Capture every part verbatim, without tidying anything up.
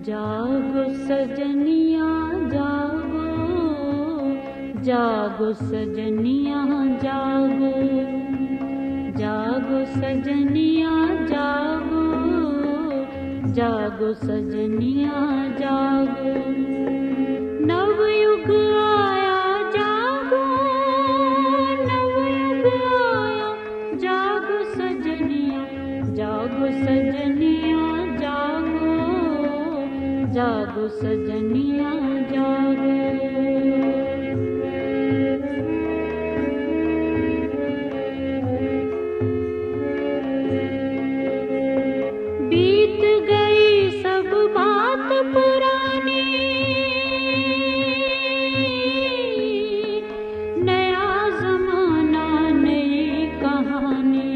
जागो सजनिया जागो, जागो सजनिया जागो, जागो सजनिया जागो, जागो सजनिया जागो। नवयुग आया जागो, नवयुग आया जागो सजनिया, जागो सजनिया जागो, जागो सजनिया जागो। बीत गई सब बात पुरानी, नया जमाना नई कहानी।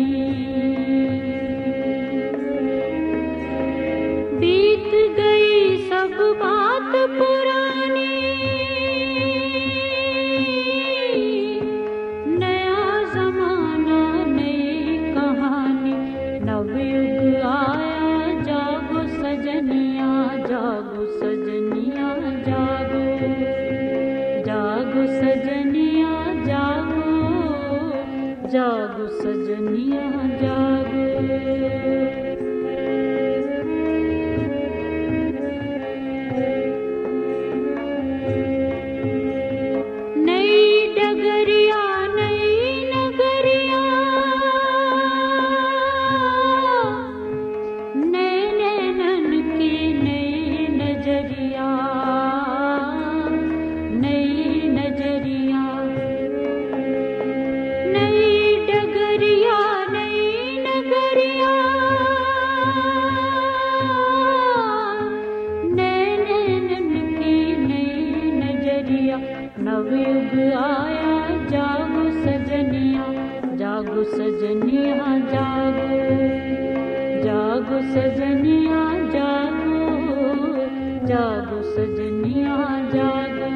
बीत गई सब बात पुरानी, नया जमाना नई कहानी। नवयुग आया जागो सजनिया, जागो सजनिया जागो, जागो सजनिया जागो, जागो सजनिया जागो। नई डगरिया नई नगरिया, नए नैनन की नई नजरिया, नई नजरिया। नई डगरिया नई नगरिया, नए नैनन की नई नजरिया। नवयुग आया जागो सजनिया, जागो सजनिया जागो, जागो सजनिया जागो, जागो सजनिया जागो।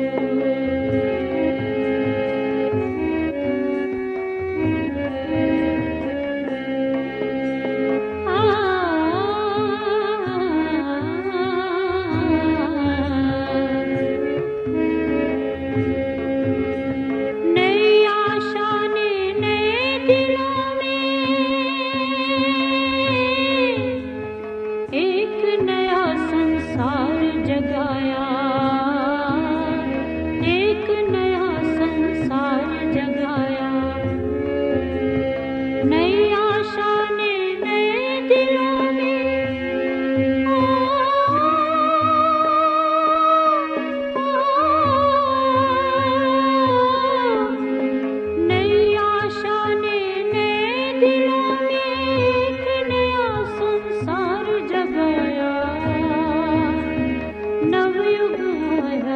नई आशा ने नए दिलों में एक नया संसार जगाया, एक नया संसार जगाया। नई आशा ने नए दिलों में नई आशा ने नए दिलों में एक नया संसार जगाया। नवयुग आया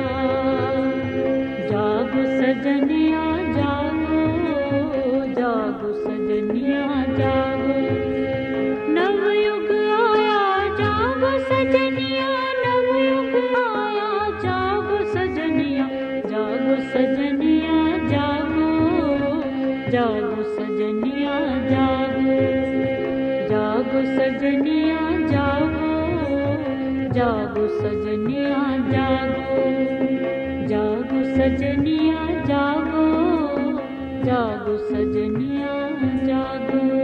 जागो सजनिया जागो, जागो सजनिया जागो। नवयुग आया जागो सजनिया, नवयुग आया जागो सजनिया, जागो सजनिया जागो, जागो सजनिया जागो, जागो सजनिया जागो, जागो सजनिया जागो, जागो सजनिया जागो, जागो सजनिया जागो।